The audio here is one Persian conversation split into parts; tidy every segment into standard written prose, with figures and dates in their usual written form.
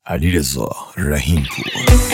علیرضا رحیمپور.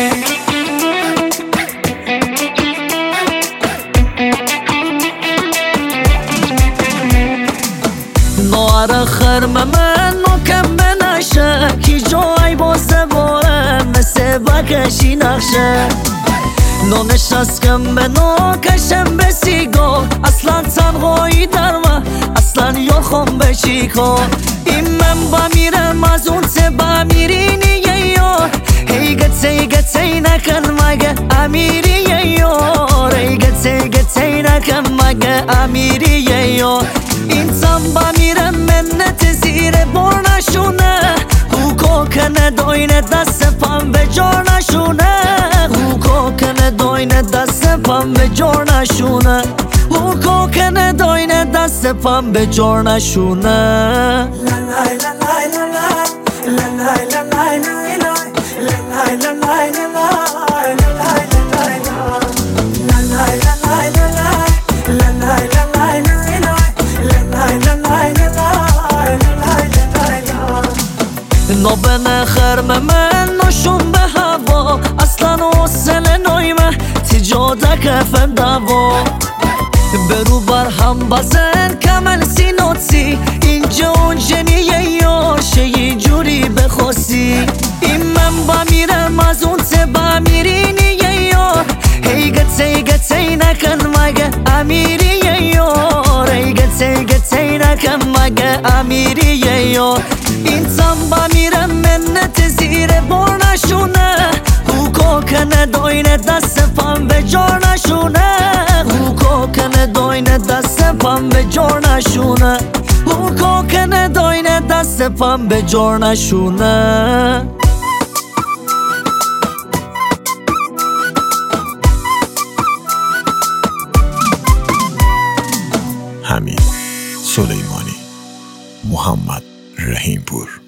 نوار خرم من کم نشه کی جای بازه باره مثل بکشی نخشه نو نشستم به نو کشم به سیگار اصلا تنهایی در من اصلا یخم بشی کن این من بمیرم از اون ته بمیرینی یار هی نکن مگه امیری یار هی نکن مگه امیری یار این تن بمیرم منت زیر بار نشونه خوکو کنه دوینه دست پم به جار نشونه خوکو کنه دوینه دست پم به جار نشونه خوکو کنه دوینه دست پم به جار نشونه نوبن خرم من نشون به هوا اصلا حوصله نویمه تجاده کفم دوا برو بر هم بزن کمل سینوتی اینجا اونجنیه یار شی جوری بخواستی این من بمیرم از اون ته بمیرینیه یار هی گتی نکن مگه امیریه یار هی گتی نکن مگه امیریه یار این تن بمیرم منت زیر بار نشونه خوکو کنه دوینه دست پم به جار نشونه خوکو کنه دوینه دست پم به جار نشونه خوکو کنه دوینه دست پم به جار نشونه حمید سلیمانی، محمد رحیمپور.